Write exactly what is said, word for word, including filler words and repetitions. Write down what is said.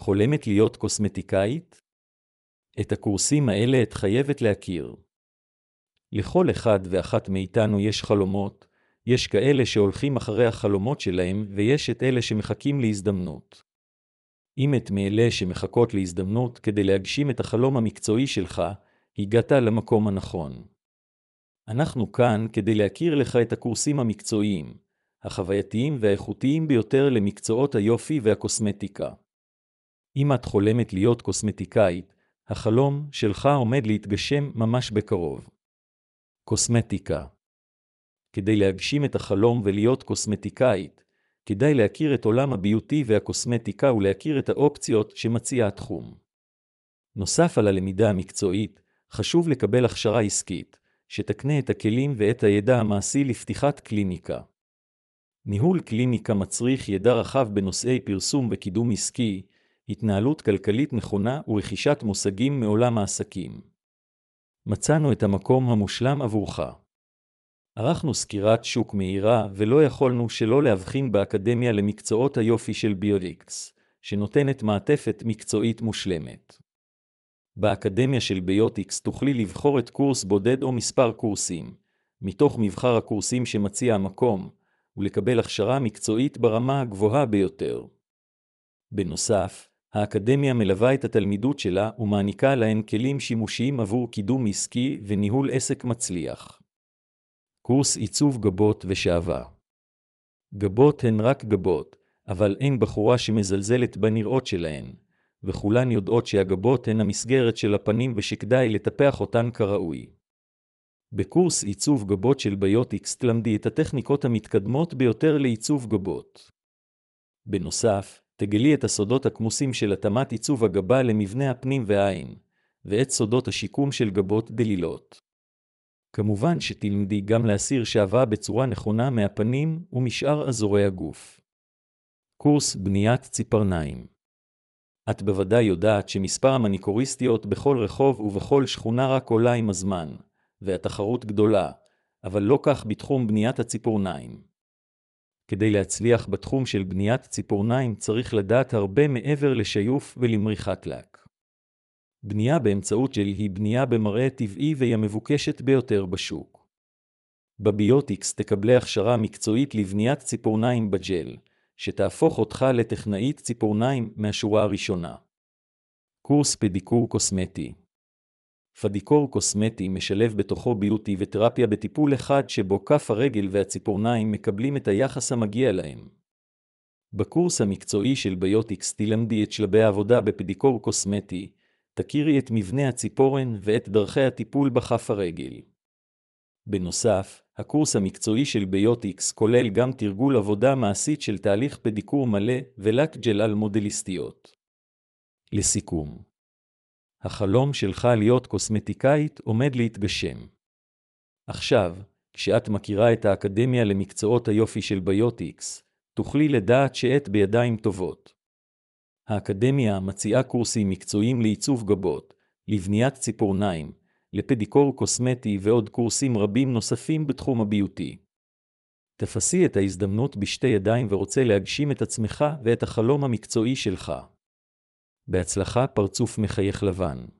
חולמת להיות קוסמטיקאית? את הקורסים האלה את חייבת להכיר. לכל אחד ואחת מאיתנו יש חלומות, יש כאלה שהולכים אחרי החלומות שלהם, ויש את אלה שמחכים להזדמנות. אם את מאלה שמחכות להזדמנות כדי להגשים את החלום המקצועי שלך, הגעת למקום הנכון. אנחנו כאן כדי להכיר לך את הקורסים המקצועיים, החווייתיים והאיכותיים ביותר למקצועות היופי והקוסמטיקה. אם את חולמת להיות קוסמטיקאית, החלום שלך עומד להתגשם ממש בקרוב. קוסמטיקה. כדי להגשים את החלום ולהיות קוסמטיקאית, כדאי להכיר את עולם הביוטי והקוסמטיקה ולהכיר את האופציות שמציע התחום. נוסף על הלמידה המקצועית, חשוב לקבל הכשרה עסקית, שתקנה את הכלים ואת הידע המעשי לפתיחת קליניקה. ניהול קליניקה מצריך ידע רחב בנושאי פרסום וקידום עסקי, התנהלות כלכלית נכונה ורכישת מושגים מעולם העסקים. מצאנו את המקום המושלם עבורך. ערכנו סקירת שוק מהירה ולא יכולנו שלא להבחין באקדמיה למקצועות היופי של ביוטיקס, שנותנת מעטפת מקצועית מושלמת. באקדמיה של ביוטיקס תוכלי לבחור את קורס בודד או מספר קורסים, מתוך מבחר הקורסים שמציע המקום, ולקבל הכשרה מקצועית ברמה הגבוהה ביותר. בנוסף, האקדמיה מלווה את התלמידות שלה ומעניקה להן כלים שימושיים עבור קידום עסקי וניהול עסק מצליח. קורס עיצוב גבות ושעווה. גבות הן רק גבות, אבל אין בחורה שמזלזלת בנראות שלהן, וכולן יודעות שהגבות הן המסגרת של הפנים ושכדאי לטפח אותן כראוי. בקורס עיצוב גבות של ביוטיקס תלמדי את הטכניקות המתקדמות ביותר לעיצוב גבות. בנוסף, תגלי את הסודות הכמוסים של התאמת עיצוב הגבה למבנה הפנים והעין, ואת סודות השיקום של גבות דלילות. כמובן שתלמדי גם להסיר שעווה בצורה נכונה מהפנים ומשאר אזורי הגוף. קורס בניית ציפורניים. את בוודאי יודעת שמספר המניקוריסטיות בכל רחוב ובכל שכונה רק עולה עם הזמן, והתחרות גדולה, אבל לא כך בתחום בניית הציפורניים. כדי להצליח בתחום של בניית ציפורניים צריך לדעת הרבה מעבר לשיוף ולמריחת לק. בנייה באמצעות ג'ל היא בנייה במראה טבעי והיא המבוקשת ביותר בשוק. בביוטיקס תקבלי הכשרה מקצועית לבניית ציפורניים בג'ל, שתהפוך אותך לטכנאית ציפורניים מהשורה הראשונה. קורס פדיקור קוסמטי. פדיקור קוסמטי משלב בתוכו ביוטי ותרפיה בטיפול אחד שבו כף הרגל והציפורניים מקבלים את היחס המגיע להם. בקורס המקצועי של ביוטיקס תלמדי את שלבי העבודה בפדיקור קוסמטי, תכירי את מבנה הציפורן ואת דרכי הטיפול בכף הרגל. בנוסף, הקורס המקצועי של ביוטיקס כולל גם תרגול עבודה מעשית של תהליך פדיקור מלא ולק ג'ל על מודליסטיות. לסיכום, החלום שלך להיות קוסמטיקאית עומד להתגשם. עכשיו, כשאת מכירה את האקדמיה למקצועות היופי של ביוטיקס, תוכלי לדעת שאת בידיים טובות. האקדמיה מציעה קורסים מקצועיים לעיצוב גבות, לבניית ציפורניים, לפדיקור קוסמטי ועוד קורסים רבים נוספים בתחום הביוטי. תפסי את ההזדמנות בשתי ידיים ורוצה להגשים את עצמך ואת החלום המקצועי שלך. בהצלחה פרצוף מחייך לבן.